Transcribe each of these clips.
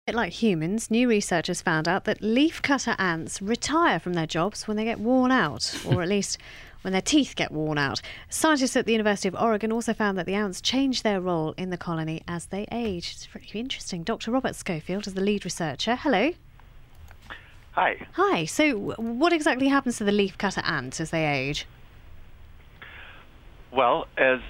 bit like humans, new research has found out that leafcutter ants retire from their jobs when they get worn out, or at least when their teeth get worn out. Scientists at the University of Oregon also found that the ants change their role in the colony as they age. It's pretty interesting. Dr. Robert Schofield is the lead researcher. Hello. Hi. Hi. So what exactly happens to the leafcutter ants as they age? Well, let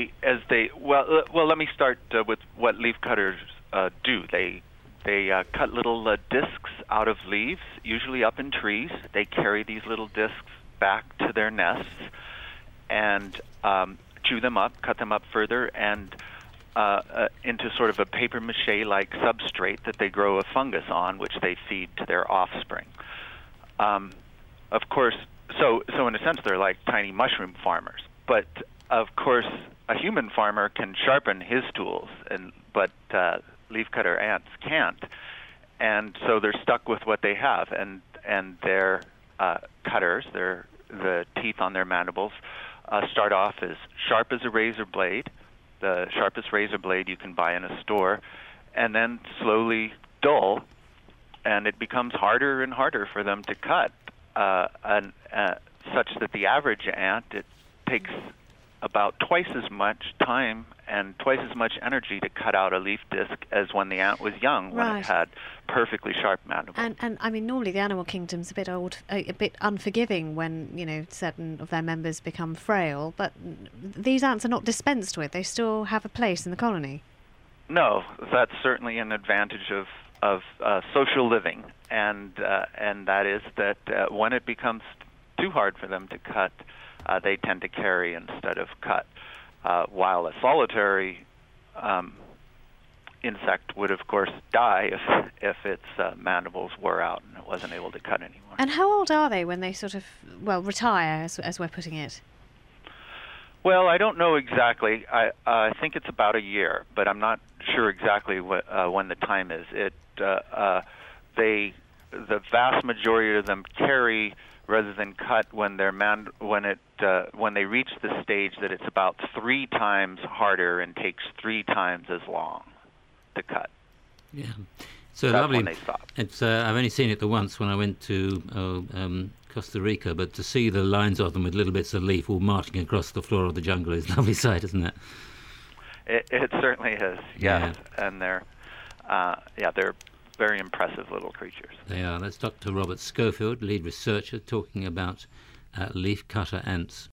me start with what leafcutters do. They cut little discs out of leaves, usually up in trees. They carry these little discs back to their nests and chew them up, cut them up further, and into sort of a paper mache-like substrate that they grow a fungus on, which they feed to their offspring. Of course, so in a sense, they're like tiny mushroom farmers. But of course, a human farmer can sharpen his tools, but leafcutter ants can't, and so they're stuck with what they have, and their cutters, the teeth on their mandibles, start off as sharp as a razor blade, the sharpest razor blade you can buy in a store, and then slowly dull, and it becomes harder and harder for them to cut, such that the average ant, it takes about twice as much time and twice as much energy to cut out a leaf disc as when the ant was young, when it had perfectly sharp mandibles. And I mean, normally the animal kingdom's a bit unforgiving when, certain of their members become frail, but these ants are not dispensed with. They still have a place in the colony. No, that's certainly an advantage of social living, and that is that when it becomes too hard for them to cut, they tend to carry instead of cut, while a solitary insect would, of course, die if its mandibles wore out and it wasn't able to cut anymore. And how old are they when they sort of, retire, as we're putting it? Well, I don't know exactly. I think it's about a year, but I'm not sure exactly when the time is. The vast majority of them carry rather than cut when when they reach the stage that it's about 3 times harder and takes 3 times as long to cut. Yeah, so that's lovely. When they stop. It's I've only seen it the once when I went to Costa Rica, but to see the lines of them with little bits of leaf all marching across the floor of the jungle is a lovely sight, isn't it? It certainly is. Yes, yeah. And they're very impressive little creatures. They are. That's Dr. Robert Schofield, lead researcher, talking about leafcutter ants.